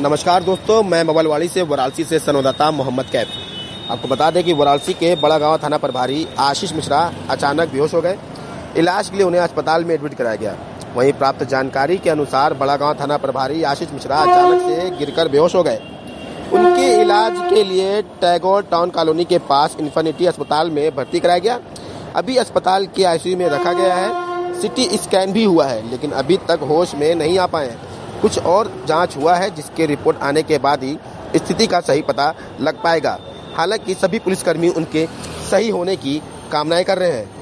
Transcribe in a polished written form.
नमस्कार दोस्तों, मैं मोबाइलवाड़ी से वाराणसी से संवाददाता मोहम्मद कैफ। आपको बता दें कि वाराणसी के बड़ा गांव थाना प्रभारी आशीष मिश्रा अचानक बेहोश हो गए। इलाज के लिए उन्हें अस्पताल में एडमिट कराया गया। वहीं प्राप्त जानकारी के अनुसार बड़ा गांव थाना प्रभारी आशीष मिश्रा अचानक से गिरकर बेहोश हो गए। उनके इलाज के लिए टैगोर टाउन कॉलोनी के पास इन्फिनिटी अस्पताल में भर्ती कराया गया। अभी अस्पताल के आईसीयू में रखा गया है। सिटी स्कैन भी हुआ है, लेकिन अभी तक होश में नहीं आ पाए हैं। कुछ और जांच हुआ है, जिसके रिपोर्ट आने के बाद ही स्थिति का सही पता लग पाएगा। हालांकि सभी पुलिसकर्मी उनके सही होने की कामनाएं कर रहे हैं।